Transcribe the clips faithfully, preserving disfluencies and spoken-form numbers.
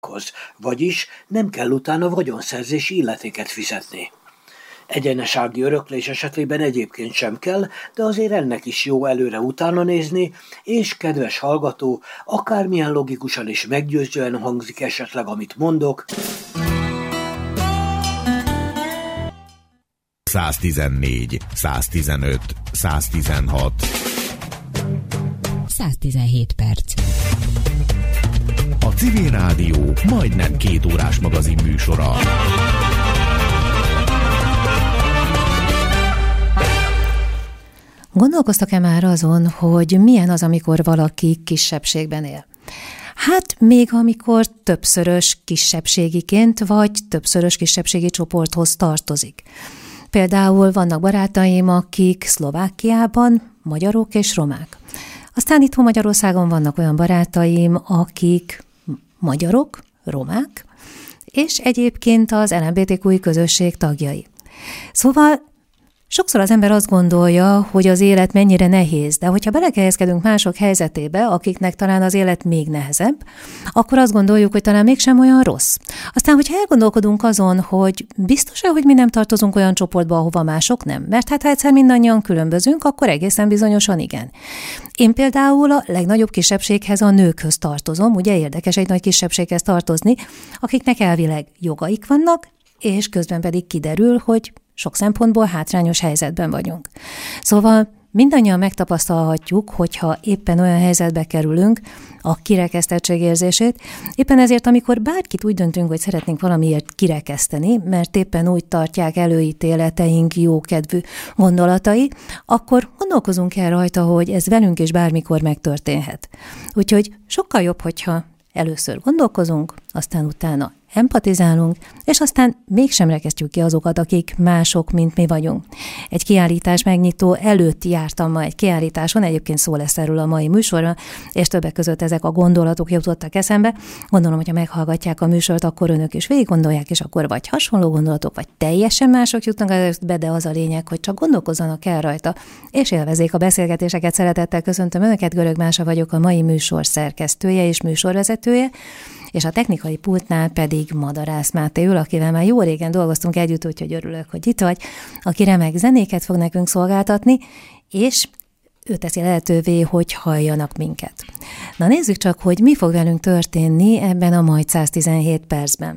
vagyis nem kell utána vagyonszerzési illetéket fizetni. Egyenesági öröklés esetében egyébként sem kell, de azért ennek is jó előre utána nézni, és kedves hallgató, akármilyen logikusan és meggyőzően hangzik esetleg, amit mondok. száztizennégy, száztizenöt, száztizenhat. száztizenhét perc. A Civil Rádió majdnem két órás magazin műsora. Gondolkoztak-e már azon, hogy milyen az, amikor valaki kisebbségben él? Hát még amikor többszörös kisebbségiként vagy többszörös kisebbségi csoporthoz tartozik. Például vannak barátaim, akik Szlovákiában magyarok és romák. Aztán itthon Magyarországon vannak olyan barátaim, akik magyarok, romák, és egyébként az el em bé té kú i közösség tagjai. Szóval sokszor az ember azt gondolja, hogy az élet mennyire nehéz, de hogyha belekehelyezkedünk mások helyzetébe, akiknek talán az élet még nehezebb, akkor azt gondoljuk, hogy talán mégsem olyan rossz. Aztán, hogyha elgondolkodunk azon, hogy biztos-e, hogy mi nem tartozunk olyan csoportba, ahova mások nem, mert hát ha egyszer mindannyian különbözünk, akkor egészen bizonyosan igen. Én például a legnagyobb kisebbséghez, a nőkhöz tartozom, ugye érdekes egy nagy kisebbséghez tartozni, akiknek elvileg jogaik vannak, és közben pedig kiderül, hogy sok szempontból hátrányos helyzetben vagyunk. Szóval mindannyian megtapasztalhatjuk, hogyha éppen olyan helyzetbe kerülünk, a kirekesztettség érzését. Éppen ezért, amikor bárkit úgy döntünk, hogy szeretnénk valamiért kirekeszteni, mert éppen úgy tartják előítéleteink jókedvű gondolatai, akkor gondolkozunk el rajta, hogy ez velünk is bármikor megtörténhet. Úgyhogy sokkal jobb, hogyha először gondolkozunk, aztán utána empatizálunk, és aztán mégsem rekesztjük ki azokat, akik mások, mint mi vagyunk. Egy kiállítás megnyitó előtt jártam ma egy kiállításon, egyébként szó lesz erről a mai műsorban, és többek között ezek a gondolatok jutottak eszembe. Gondolom, hogyha meghallgatják a műsort, akkor önök is végig gondolják, és akkor vagy hasonló gondolatok, vagy teljesen mások jutnak be, de az a lényeg, hogy csak gondolkozzanak el rajta, és élvezzék a beszélgetéseket. Szeretettel köszöntöm önöket, Görög Mása vagyok, a mai műsor szerkesztője és műsorvezetője, és a technikai pultnál pedig Madarász Máté ül, akivel már jó régen dolgoztunk együtt, úgyhogy örülök, hogy itt vagy, aki remek zenéket fog nekünk szolgáltatni, és ő teszi lehetővé, hogy halljanak minket. Na nézzük csak, hogy mi fog velünk történni ebben a majd száztizenhét percben.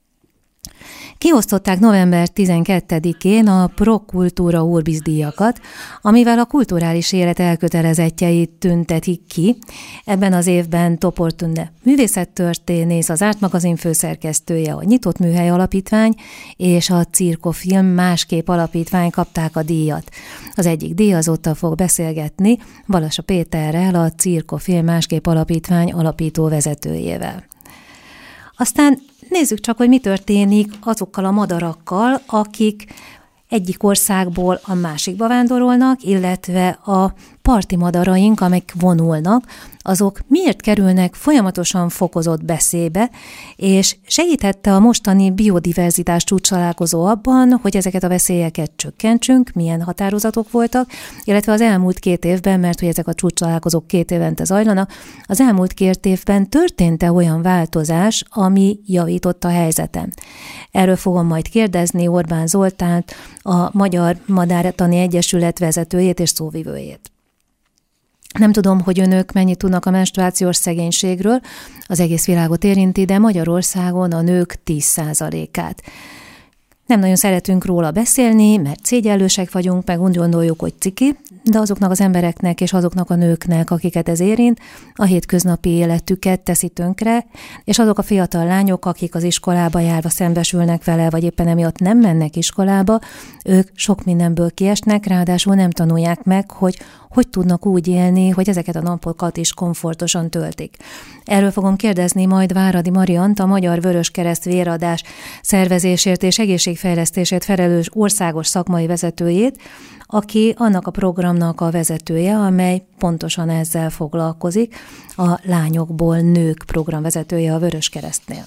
Kiosztották november tizenkettedikén a Pro Cultura Urbis díjakat, amivel a kulturális élet elkötelezettjeit tüntetik ki. Ebben az évben Topor Tünde művészettörténész, az Árt magazin főszerkesztője, a Nyitott Műhely Alapítvány és a Cirkofilm Másképp Alapítvány kapták a díjat. Az egyik díjazottal fog beszélgetni Balassa Péterrel, a Cirkofilm Másképp Alapítvány alapító vezetőjével. Aztán nézzük csak, hogy mi történik azokkal a madarakkal, akik egyik országból a másikba vándorolnak, illetve a parti madaraink, amik vonulnak, azok miért kerülnek folyamatosan fokozott veszélybe, és segítette a mostani biodiverzitás csúcstalálkozó abban, hogy ezeket a veszélyeket csökkentsünk, milyen határozatok voltak, illetve az elmúlt két évben, mert hogy ezek a csúcstalálkozók két évente zajlanak, az elmúlt két évben történt-e olyan változás, ami javított a helyzeten. Erről fogom majd kérdezni Orbán Zoltánt, a Magyar Madártani Egyesület vezetőjét és szóvivőjét. Nem tudom, hogy önök mennyit tudnak a menstruációs szegénységről, az egész világot érinti, de Magyarországon a nők tíz százalékát. Nem nagyon szeretünk róla beszélni, mert szégyellősek vagyunk, meg úgy gondoljuk, hogy ciki, de azoknak az embereknek és azoknak a nőknek, akiket ez érint, a hétköznapi életüket teszi tönkre, és azok a fiatal lányok, akik az iskolába járva szembesülnek vele, vagy éppen emiatt nem mennek iskolába, ők sok mindenből kiesnek, ráadásul nem tanulják meg, hogy hogy tudnak úgy élni, hogy ezeket a napokat is komfortosan töltik. Erről fogom kérdezni majd Váradi Mariant, a Magyar Vöröskereszt véradás szervezésért és egészségfejlesztésért felelős országos szakmai vezetőjét, aki annak a programnak a vezetője, amely pontosan ezzel foglalkozik, a Lányokból Nők programvezetője a Vöröskeresztnél.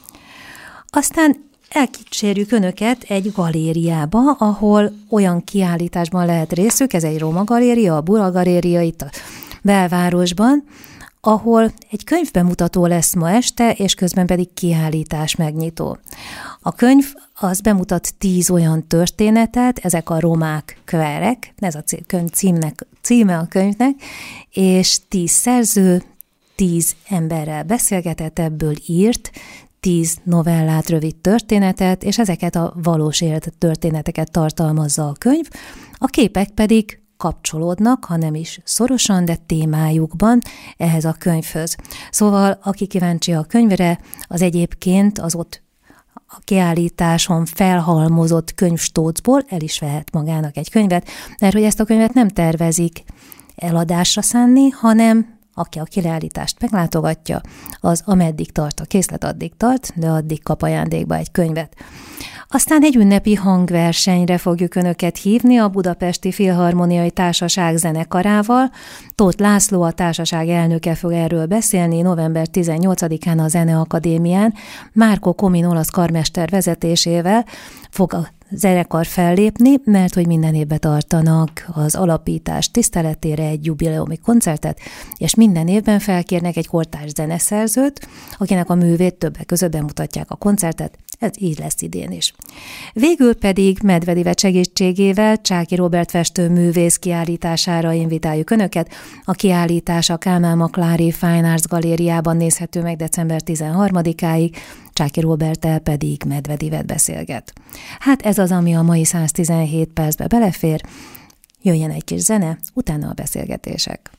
Aztán elkísérjük önöket egy galériába, ahol olyan kiállításban lehet részük, ez egy roma galéria, a Bura galéria itt a belvárosban, ahol egy könyvbemutató lesz ma este, és közben pedig kiállítás megnyitó. A könyv az bemutat tíz olyan történetet, ezek a romák kverek, ez a könyv címnek, címe a könyvnek, és tíz szerző, tíz emberrel beszélgetett, ebből írt, tíz novellát, rövid történetet, és ezeket a valós élet történeteket tartalmazza a könyv, a képek pedig kapcsolódnak, ha nem is szorosan, de témájukban ehhez a könyvhöz. Szóval, aki kíváncsi a könyvre, az egyébként az ott a kiállításon felhalmozott könyvstócból el is vehet magának egy könyvet, mert hogy ezt a könyvet nem tervezik eladásra szánni, hanem aki a kiállítást meglátogatja, az ameddig tart a készlet, addig tart, de addig kap ajándékba egy könyvet. Aztán egy ünnepi hangversenyre fogjuk önöket hívni a Budapesti Filharmoniai Társaság zenekarával. Tóth László, a társaság elnöke fog erről beszélni november tizennyolcadikán a Zeneakadémián. Márko Komin olasz karmester vezetésével fog a zenekar fellépni, mert hogy minden évben tartanak az alapítás tiszteletére egy jubileumi koncertet, és minden évben felkérnek egy kortárs zeneszerzőt, akinek a művét többek között bemutatják a koncertet. Ez így lesz idén is. Végül pedig Medvedivet segítségével Csáky Róbert festőművész kiállítására invitáljuk önöket. A kiállítás a Kálmán-Maklári Fine Arts Galériában nézhető meg december tizenharmadikáig, Csáky Róberttel pedig Medvedivet beszélget. Hát ez az, ami a mai száztizenhét percbe belefér. Jöjjön egy kis zene, utána a beszélgetések.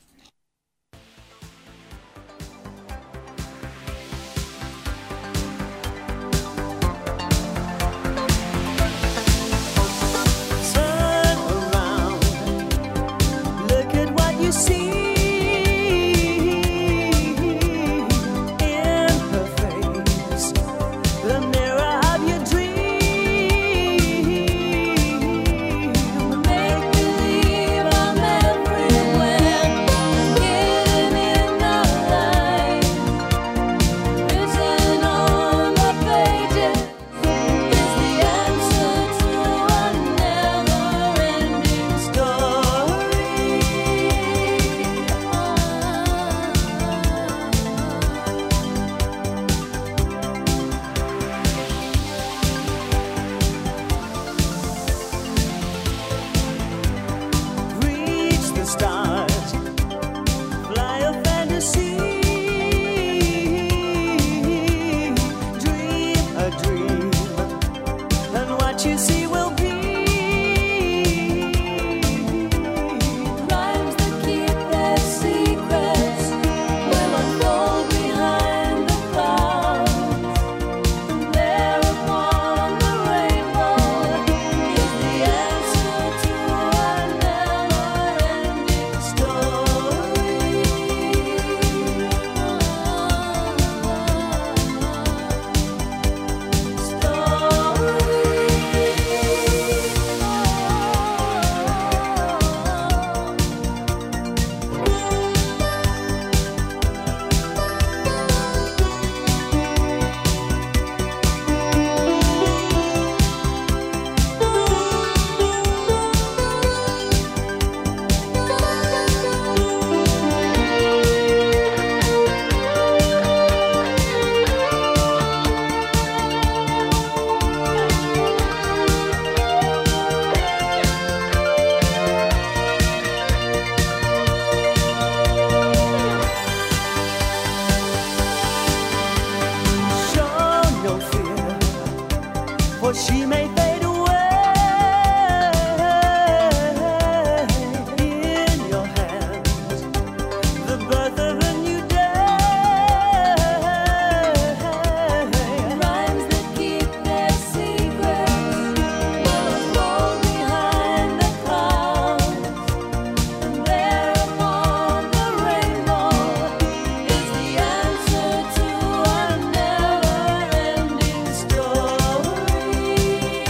Story.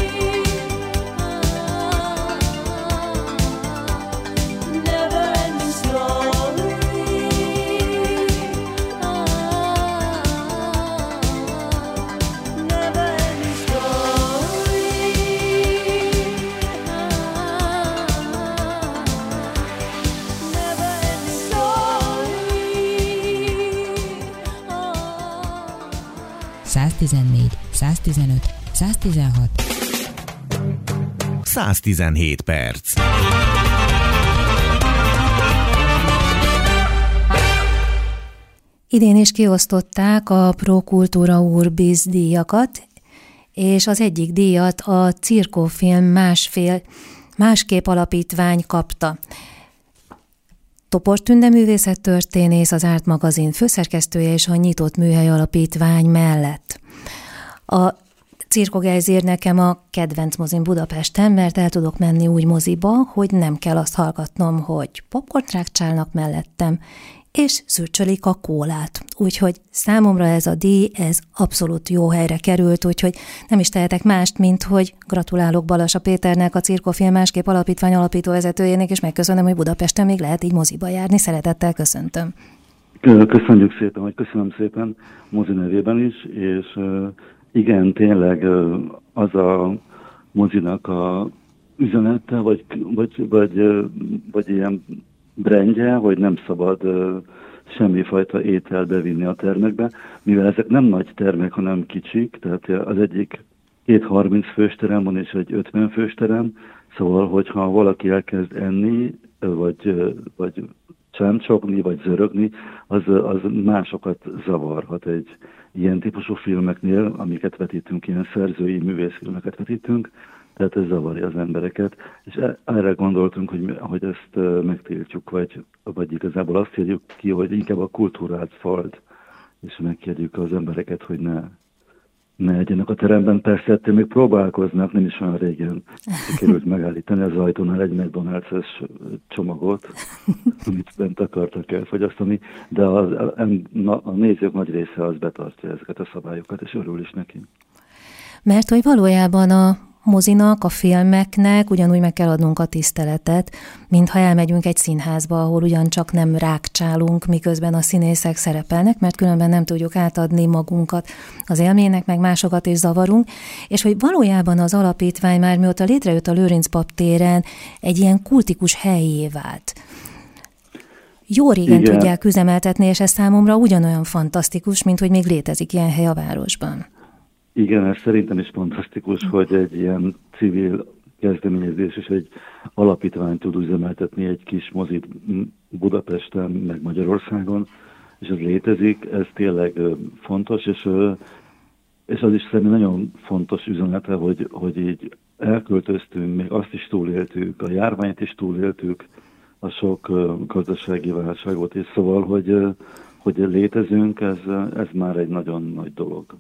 száztizennégy, száztizenöt, száztizenhat. száztizenhét perc. Idén is kiosztották a Pro Cultura Urbis díjakat, és az egyik díjat a Cirkó Film másfél, másképp alapítvány kapta. Topor Tünde művészettörténész, az Árt magazin főszerkesztője és a Nyitott Műhely Alapítvány mellett. A Cirkó Gejzír nekem a kedvenc mozim Budapesten, mert el tudok menni úgy moziba, hogy nem kell azt hallgatnom, hogy popcornt rákcsálnak mellettem, és szürcsölik a kólát. Úgyhogy számomra ez a díj, ez abszolút jó helyre került, úgyhogy nem is tehetek mást, mint hogy gratulálok Balassa Péternek, a Cirkó Film másképp alapítvány alapítóvezetőjének, és megköszönöm, hogy Budapesten még lehet így moziba járni. Szeretettel köszöntöm. Köszönjük szépen, vagy köszönöm szépen mozi nevében is, és igen, tényleg az a mozinak a üzenete, vagy, vagy, vagy, vagy ilyen brandje, hogy nem szabad uh, semmifajta étel bevinni a termekbe, mivel ezek nem nagy termek, hanem kicsik, tehát az egyik két harminc fős terem van, és egy ötven fős terem, szóval, hogyha valaki elkezd enni, vagy, vagy csámcsogni, vagy zörögni, az, az másokat zavarhat egy ilyen típusú filmeknél, amiket vetítünk, ilyen szerzői művészfilmeket vetítünk, tehát ez zavarja az embereket, és erre gondoltunk, hogy, hogy ezt megtiltjuk, vagy, vagy igazából azt írjuk ki, hogy inkább a kultúrát falt, és megkérjük az embereket, hogy ne, ne egyenek a teremben. Persze ettől még próbálkoznak, nem is olyan régen sikerült megállítani az ajtónál egy McDonald's-es csomagot, amit bent akartak elfogyasztani, de az, a, a nézők nagy része az betartja ezeket a szabályokat, és örül is neki. Mert hogy valójában a mozinak, a filmeknek ugyanúgy meg kell adnunk a tiszteletet, mintha elmegyünk egy színházba, ahol ugyancsak nem rákcsálunk, miközben a színészek szerepelnek, mert különben nem tudjuk átadni magunkat az élménynek, meg másokat is zavarunk, és hogy valójában az alapítvány már mióta létrejött a Lőrinc pap téren egy ilyen kultikus helyé vált. Jó régen Igen. tudják üzemeltetni, és ez számomra ugyanolyan fantasztikus, mint hogy még létezik ilyen hely a városban. Igen, ez szerintem is fantasztikus, hogy egy ilyen civil kezdeményezés és egy alapítvány tud üzemeltetni egy kis mozit Budapesten, meg Magyarországon, és ez létezik, ez tényleg fontos, és, és az is szerintem nagyon fontos üzenete, hogy, hogy így elköltöztünk, még azt is túléltük, a járványt is túléltük, a sok gazdasági válságot, és szóval, hogy, hogy létezünk, ez, ez már egy nagyon nagy dolog.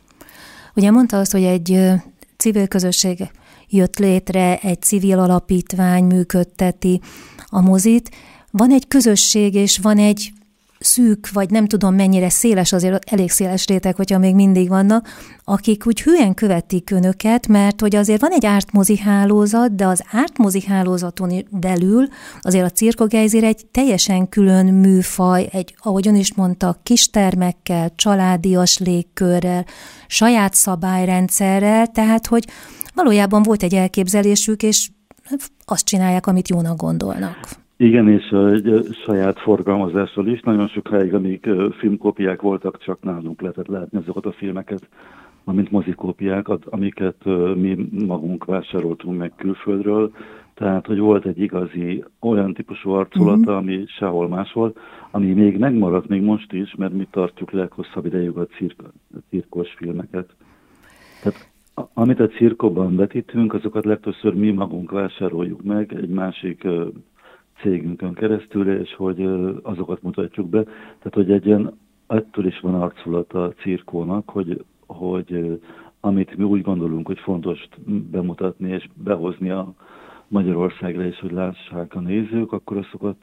Ugye mondta azt, hogy egy civil közösség jött létre, egy civil alapítvány működteti a mozit. Van egy közösség, és van egy szűk, vagy nem tudom mennyire széles, azért elég széles réteg, hogyha még mindig vannak, akik úgy hülyen követik önöket, mert hogy azért van egy ártmozi hálózat, de az ártmozi hálózaton belül azért a Cirkó Gejzír egy teljesen külön műfaj, egy, ahogy ön is mondta, kistermekkel, családias légkörrel, saját szabályrendszerrel, tehát hogy valójában volt egy elképzelésük, és azt csinálják, amit jónak gondolnak. Igen, és egy saját forgalmazással is. Nagyon sokáig, amíg filmkópiák voltak, csak nálunk lehetett látni azokat a filmeket, amint mozikópiákat, amiket mi magunk vásároltunk meg külföldről. Tehát, hogy volt egy igazi olyan típusú arculata, ami sehol máshol, ami még megmaradt még most is, mert mi tartjuk leghosszabb idejük a, cirk, a cirkos filmeket. Tehát amit a cirkóban vetítünk, azokat legtöbbször mi magunk vásároljuk meg egy másik cégünkön keresztül, és hogy azokat mutatjuk be. Tehát, hogy egy ilyen, ettől is van arculata a cirkónak, hogy, hogy amit mi úgy gondolunk, hogy fontos bemutatni és behozni a Magyarországra is, hogy lássák a nézők, akkor azokat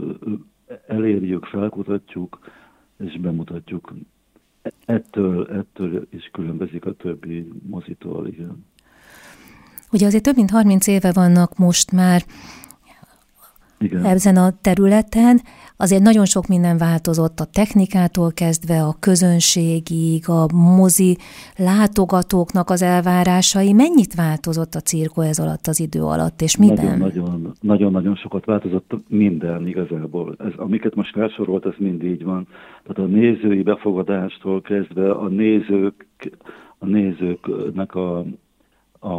elérjük, felkutatjuk és bemutatjuk. Ettől, ettől is különbözik a többi mozitól, igen. Ugye azért több mint harminc éve vannak most már Igen. Ezen a területen azért nagyon sok minden változott, a technikától kezdve a közönségig, a mozi látogatóknak az elvárásai. Mennyit változott a cirkó ez alatt az idő alatt, és miben? Nagyon-nagyon sokat változott minden igazából. Ez, amiket most felsorolt, ez mind így van. Tehát a nézői befogadástól kezdve a nézők, a nézőknek a, a,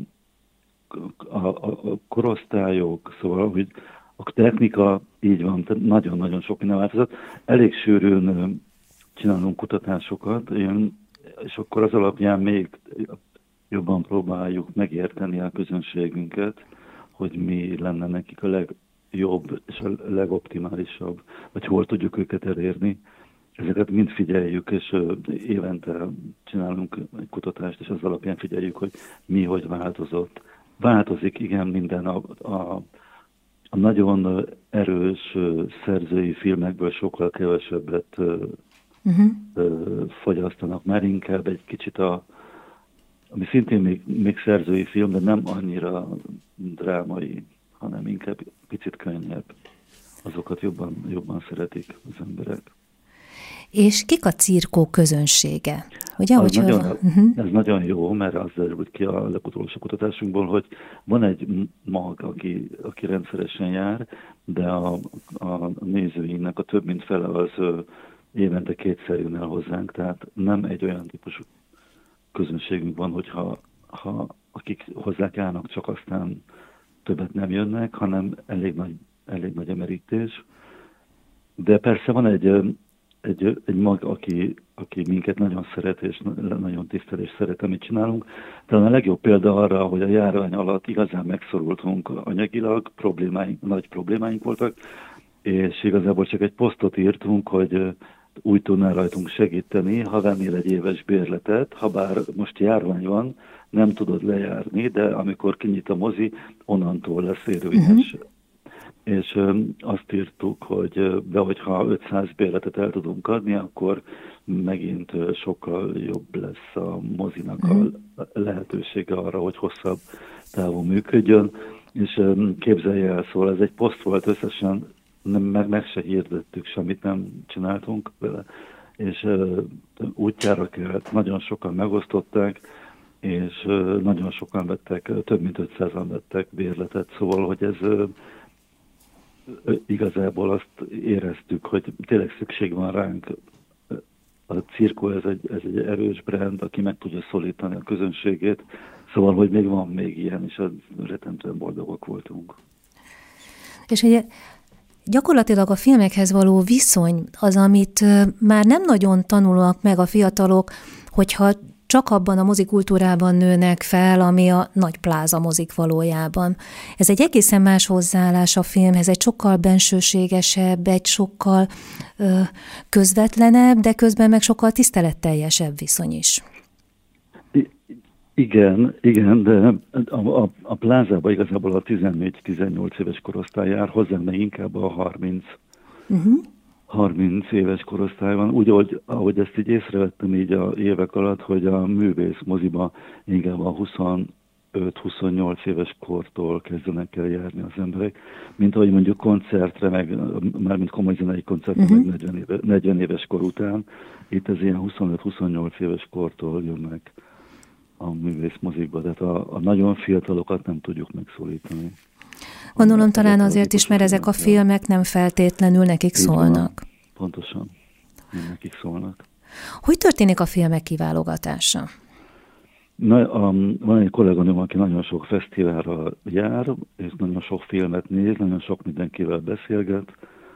a, a korosztályok, szóval, hogy a technika így van, tehát nagyon-nagyon sok minden változott. Elég sűrűn csinálunk kutatásokat, és akkor az alapján még jobban próbáljuk megérteni a közönségünket, hogy mi lenne nekik a legjobb és a legoptimálisabb, vagy hol tudjuk őket elérni. Ezeket mind figyeljük, és évente csinálunk egy kutatást, és az alapján figyeljük, hogy mi hogy változott. Változik, igen, minden a, a A nagyon erős szerzői filmekből sokkal kevesebbet uh-huh. fogyasztanak, már inkább egy kicsit a, ami szintén még, még szerzői film, de nem annyira drámai, hanem inkább picit könnyebb. Azokat jobban, jobban szeretik az emberek. És kik a cirkó közönsége? Ugye, az hogyha... nagyon, uh-huh. Ez nagyon jó, mert az derült ki a legutolsó kutatásunkból, hogy van egy mag, aki, aki rendszeresen jár, de a, a nézőinknek a több mint fele az évente kétszer jön el hozzánk, tehát nem egy olyan típusú közönségünk van, hogyha ha, akik hozzá állnak, csak aztán többet nem jönnek, hanem elég nagy, elég nagy emerítés. De persze van egy Egy, egy mag, aki, aki minket nagyon szeret, és nagyon tisztel, és szeret, amit csinálunk. Talán a legjobb példa arra, hogy a járvány alatt igazán megszorultunk anyagilag, problémáink, nagy problémáink voltak, és igazából csak egy posztot írtunk, hogy úgy tudnál rajtunk segíteni, ha vennél egy éves bérletet, ha bár most járvány van, nem tudod lejárni, de amikor kinyit a mozi, onnantól lesz érvényes. Uh-huh. És ö, azt írtuk, hogy de hogyha ötszáz bérletet el tudunk adni, akkor megint ö, sokkal jobb lesz a mozinak mm. a lehetősége arra, hogy hosszabb távon működjön. És ö, képzelje el, szóval ez egy poszt volt összesen, nem, meg, meg se hirdettük, semmit nem csináltunk vele. És ö, útjára kellett, nagyon sokan megosztották, és ö, nagyon sokan vettek, több mint ötszázan vettek bérletet, szóval, hogy ez... Ö, igazából azt éreztük, hogy tényleg szükség van ránk. A cirkó ez egy, ez egy erős brand, aki meg tudja szólítani a közönségét. Szóval, hogy még van még ilyen, és rettentően boldogok voltunk. És ugye gyakorlatilag a filmekhez való viszony az, amit már nem nagyon tanulnak meg a fiatalok, hogyha csak abban a mozikultúrában nőnek fel, ami a nagy pláza mozik valójában. Ez egy egészen más hozzáállás a filmhez, egy sokkal bensőségesebb, egy sokkal ö, közvetlenebb, de közben meg sokkal tiszteletteljesebb viszony is. I- igen, igen, de a, a, a plázában igazából a tizennégy-tizennyolc éves korosztály jár, hozzánk meg inkább a harminc. Uh-huh. harminc éves korosztály van, úgy, ahogy, ahogy ezt így észrevettem így a évek alatt, hogy a művész moziba inkább a huszonöt-huszonnyolc éves kortól kezdenek el járni az emberek, mint ahogy mondjuk koncertre, meg mármint komoly zenei koncertre, uh-huh. meg negyven, éve, negyven éves kor után, itt ez ilyen huszonöt-huszonnyolc éves kortól jönnek a művész mozikba, tehát a, a nagyon fiatalokat nem tudjuk megszólítani. Gondolom talán azért is, mert ezek a filmek nem feltétlenül nekik szólnak. Pontosan, nem nekik szólnak. Hogy történik a filmek kiválogatása? Na, um, van egy kolléganőm, aki nagyon sok fesztiválra jár, és nagyon sok filmet néz, nagyon sok mindenkivel beszélget.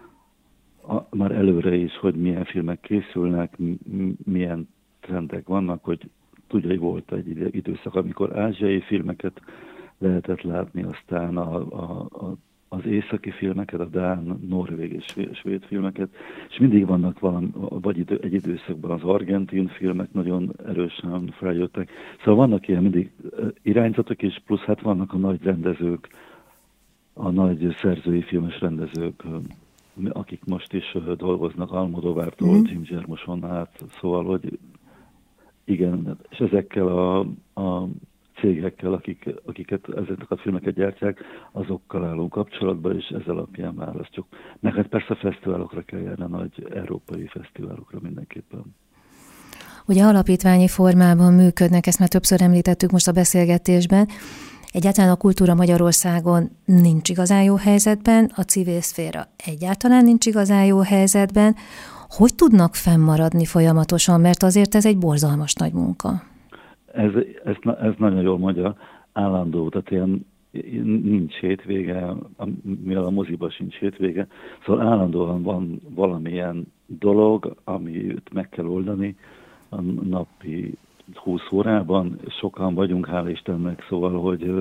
A, már előre is, hogy milyen filmek készülnek, m- milyen trendek vannak, hogy tudja, hogy volt egy időszak, amikor ázsiai filmeket lehetett látni, aztán a, a, a, az északi filmeket, a dán, norvég és svéd filmeket, és mindig vannak valami, vagy idő, egy időszakban az argentin filmek nagyon erősen feljöttek. Szóval vannak ilyen mindig irányzatok is, plusz hát vannak a nagy rendezők, a nagy szerzői filmes rendezők, akik most is dolgoznak Almodóvártól, mm. Jim Jarmuson át, szóval, hogy igen, és ezekkel a, a cégekkel, akik, akiket ezeket a filmeket gyártják, azokkal állunk kapcsolatban, és ez alapján választjuk. Meg hát persze fesztiválokra kell járni, nagy európai fesztiválokra mindenképpen. Ugye alapítványi formában működnek, ezt már többször említettük most a beszélgetésben. Egyáltalán a kultúra Magyarországon nincs igazán jó helyzetben, a civil szféra egyáltalán nincs igazán jó helyzetben. Hogy tudnak fennmaradni folyamatosan, mert azért ez egy borzalmas nagy munka. Ez, ez, ez nagyon jól mondja, állandó, tehát ilyen nincs hétvége, mivel a moziba sincs hétvége, szóval állandóan van valamilyen dolog, amit meg kell oldani a napi húsz órában, sokan vagyunk, hála Istennek, szóval, hogy,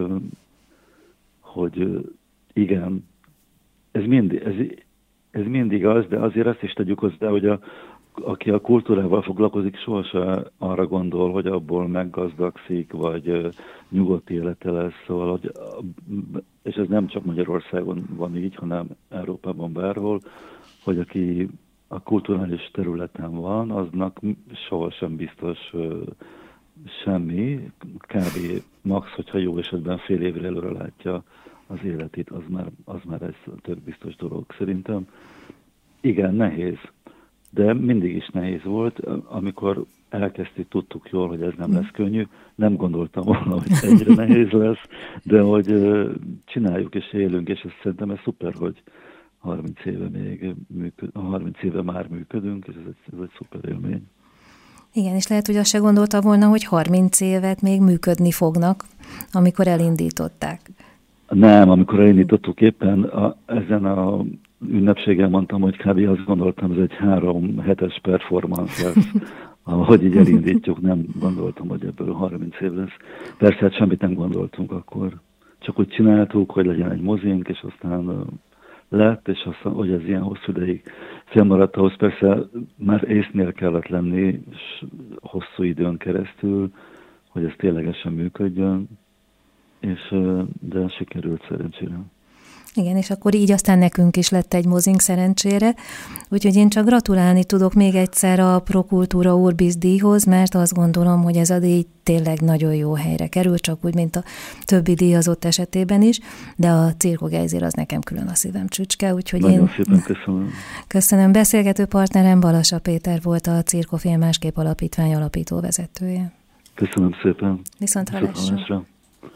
hogy igen, ez mindig, ez, ez mindig az, de azért azt is tegyük hozzá, hogy a, aki a kultúrával foglalkozik, sohasem arra gondol, hogy abból meggazdagszik, vagy nyugodt élete lesz, szóval, hogy, és ez nem csak Magyarországon van így, hanem Európában bárhol, hogy aki a kulturális területen van, aznak sohasem biztos semmi, kb. Max, hogyha jó esetben fél évre előre látja az életét, az már, az már ez tök biztos dolog szerintem. Igen, nehéz, de mindig is nehéz volt. Amikor elkezdtük, tudtuk jól, hogy ez nem lesz könnyű. Nem gondoltam volna, hogy egyre nehéz lesz, de hogy csináljuk és élünk, és ezt szerintem ez szuper, hogy harminc éve még működ, harminc éve már működünk, és ez egy, ez egy szuper élmény. Igen, és lehet, hogy azt se gondolta volna, hogy harminc évet még működni fognak, amikor elindították. Nem, amikor elindítottuk éppen, a, ezen a ünnepséggel mondtam, hogy kb. Azt gondoltam, ez egy három hetes performance lesz, ahogy így elindítjuk, nem gondoltam, hogy ebből harminc év lesz. Persze, hát semmit nem gondoltunk akkor. Csak úgy csináltuk, hogy legyen egy mozink, és aztán lett, és aztán, hogy ez ilyen hosszú ideig fennmaradt, ahhoz persze már észnél kellett lenni hosszú időn keresztül, hogy ez ténylegesen működjön, és, de sikerült szerencsére. Igen, és akkor így aztán nekünk is lett egy mozink szerencsére, úgyhogy én csak gratulálni tudok még egyszer a Prokultúra Orbis díjhoz, mert azt gondolom, hogy ez a díj tényleg nagyon jó helyre kerül, csak úgy, mint a többi díjazott esetében is, de a Cirko Gejzér az nekem külön a szívem csücske, úgyhogy nagyon én... szépen köszönöm. Köszönöm. Beszélgető partnerem Balassa Péter volt, a Cirko Film Másképp Alapítvány alapító vezetője. Köszönöm szépen. Viszont hallásra.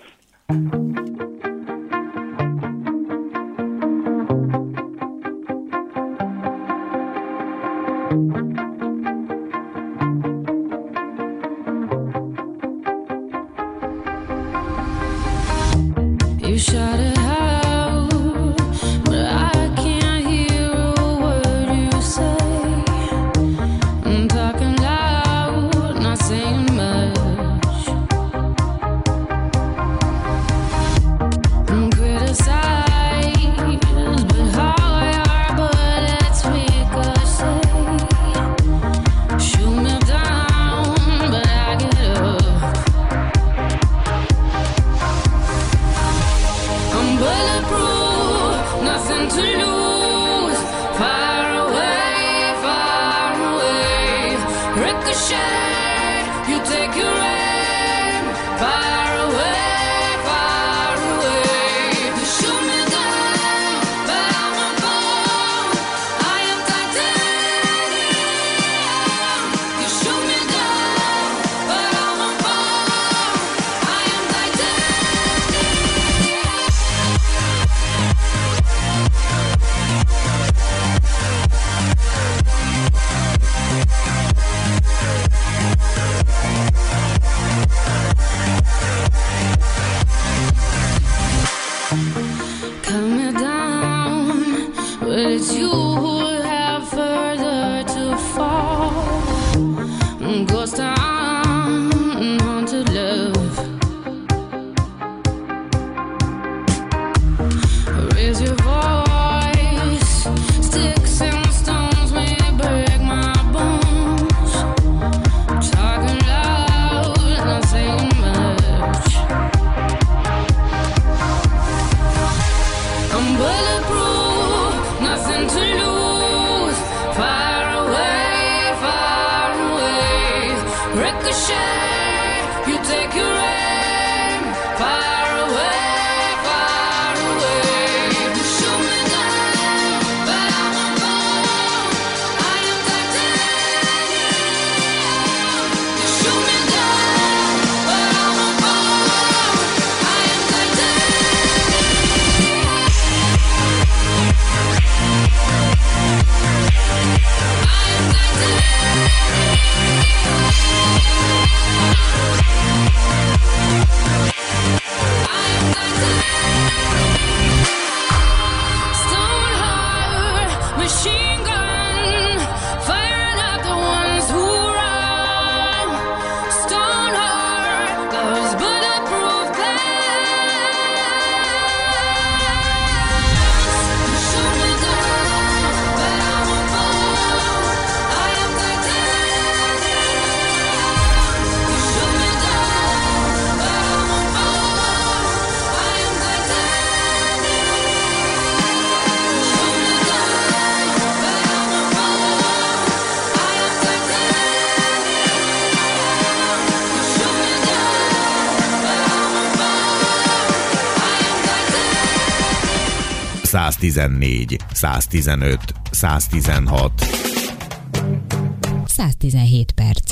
You shout it out, but I can't hear a word you say. I'm talking loud, not saying much. I'm criticized, but how I are, but it's ricochet. Shoot me down, but I get up. I'm bulletproof, nothing to lose. Far away, far away. Ricochet, you take your aim. Far away, far away. You shoot me down, but I won't fall. I am titanium. You shoot me down, but I won't fall. I am titanium. Cut me down, but it's you who have further to fall. Ghost town, haunted love. Raise your voice, sticks and stones may break my bones. Talking loud, not saying much. I'm bulletproof, nothing to lose. Far away, far away. Ricochet, you take your aim. száztizennégy, száztizenöt, száztizenhat. száztizenhét perc.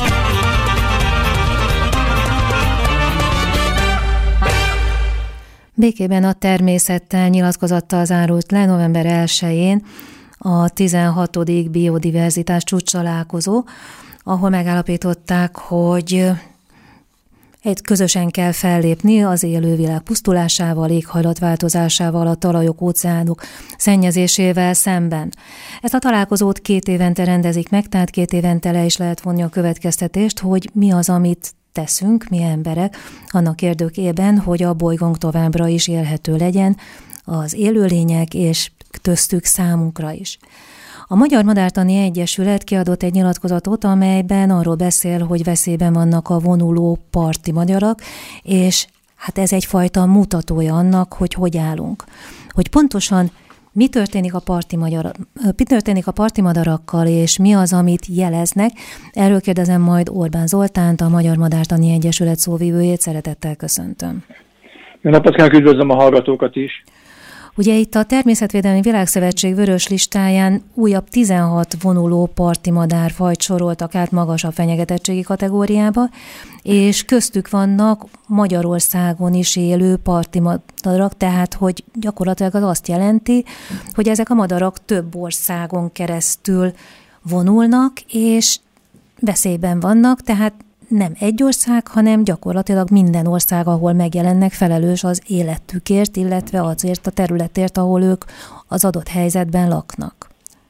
Békében a természettel nyilatkozattal zárult le november elsején a tizenhatodik biodiverzitás csúcstalálkozó, ahol megállapították, hogy egy közösen kell fellépni az élővilág pusztulásával, éghajlatváltozásával, a talajok, óceánok szennyezésével szemben. Ezt a találkozót két évente rendezik meg, tehát két évente le is lehet vonni a következtetést, hogy mi az, amit teszünk, mi emberek, annak érdekében, hogy a bolygónk továbbra is élhető legyen az élőlények és köztük számunkra is. A Magyar Madártani Egyesület kiadott egy nyilatkozatot, amelyben arról beszél, hogy veszélyben vannak a vonuló parti madarak, és hát ez egyfajta mutatója annak, hogy hogy állunk. Hogy pontosan mi történik a parti, magyar, mi történik a parti madarakkal, és mi az, amit jeleznek, erről kérdezem majd Orbán Zoltánt, a Magyar Madártani Egyesület szóvivőjét, szeretettel köszöntöm. Jó napot kívánok, üdvözlöm a hallgatókat is! Ugye itt a Természetvédelmi Világszövetség vörös listáján újabb tizenhat vonuló parti madárfajt soroltak át magasabb fenyegetettségi kategóriába, és köztük vannak Magyarországon is élő parti madarak, tehát hogy gyakorlatilag az azt jelenti, hogy ezek a madarak több országon keresztül vonulnak, és veszélyben vannak, tehát nem egy ország, hanem gyakorlatilag minden ország, ahol megjelennek, felelős az életükért, illetve azért a területért, ahol ők az adott helyzetben laknak.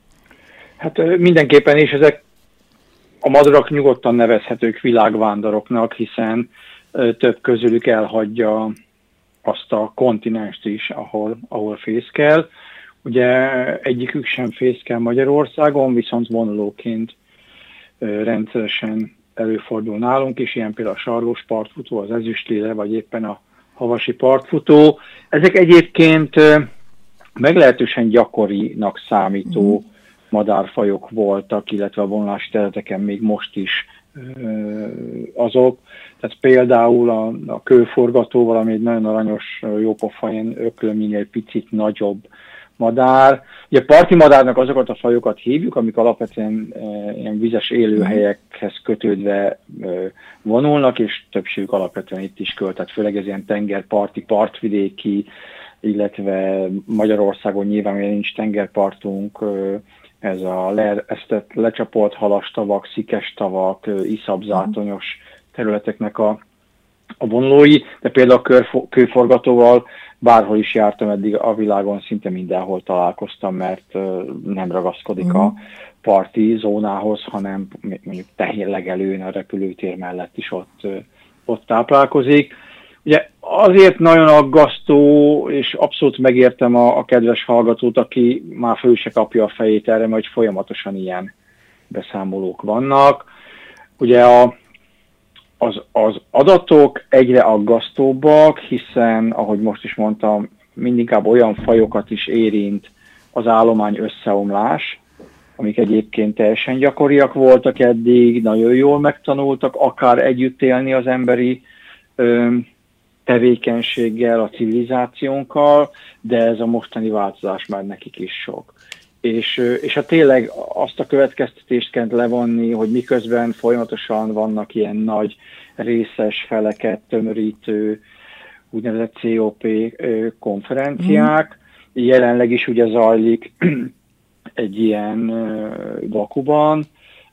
Hát mindenképpen is ezek a madarak nyugodtan nevezhetők világvándoroknak, hiszen több közülük elhagyja azt a kontinenst is, ahol, ahol fészkel. Ugye egyikük sem fészkel Magyarországon, viszont vonulóként rendszeresen előfordul nálunk is, ilyen például a sarlós partfutó, az ezüstlile, vagy éppen a havasi partfutó. Ezek egyébként meglehetősen gyakorinak számító mm. madárfajok voltak, illetve a vonulási területeken még most is azok. Tehát például a, a kőforgató, valami egy nagyon aranyos, jópofa, ilyen öklöményel picit nagyobb madár. Ugye a parti madárnak azokat a fajokat hívjuk, amik alapvetően e, ilyen vizes élőhelyekhez kötődve e, vonulnak, és többségük alapvetően itt is költ, tehát főleg ez ilyen tengerparti, partvidéki, illetve Magyarországon nyilván még nincs tengerpartunk, e, ez a le, ezt lecsapolt halastavak, szikestavak, e, iszapzátonyos területeknek a, a vonulói, de például a kőforgatóval bárhol is jártam eddig a világon, szinte mindenhol találkoztam, mert nem ragaszkodik mm. a parti zónához, hanem mondjuk tehénlegelőn a repülőtér mellett is ott, ott táplálkozik. Ugye azért nagyon aggasztó, és abszolút megértem a, a kedves hallgatót, aki már föl se kapja a fejét erre, mert folyamatosan ilyen beszámolók vannak. Ugye a Az, az adatok egyre aggasztóbbak, hiszen, ahogy most is mondtam, mindinkább olyan fajokat is érint az állomány összeomlás, amik egyébként teljesen gyakoriak voltak eddig, nagyon jól megtanultak akár együtt élni az emberi ö, tevékenységgel, a civilizációnkkal, de ez a mostani változás már nekik is sok. És, és hát tényleg azt a következtetést kell levonni, hogy miközben folyamatosan vannak ilyen nagy részes feleket tömörítő úgynevezett cé o pé konferenciák, mm. jelenleg is ugye zajlik egy ilyen Bakuban,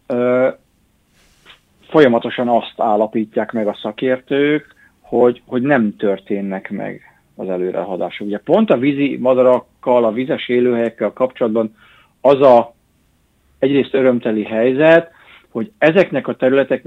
folyamatosan azt állapítják meg a szakértők, hogy, hogy nem történnek meg az előrehaladások. Ugye pont a vízi madarakkal, a vizes élőhelyekkel kapcsolatban az a egyrészt örömteli helyzet, hogy ezeknek a területeknek